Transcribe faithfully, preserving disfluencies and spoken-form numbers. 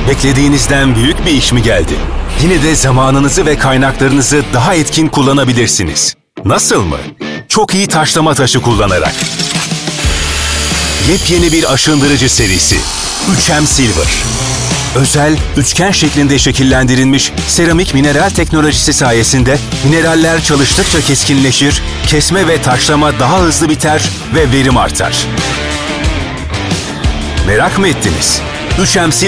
Beklediğinizden büyük bir iş mi geldi? Yine de zamanınızı ve kaynaklarınızı daha etkin kullanabilirsiniz. Nasıl mı? Çok iyi taşlama taşı kullanarak. Yepyeni bir aşındırıcı serisi. üç M Silver. Özel, üçgen şeklinde şekillendirilmiş seramik mineral teknolojisi sayesinde mineraller çalıştıkça keskinleşir, kesme ve taşlama daha hızlı biter ve verim artar. Merak mı ettiniz? üç M Silver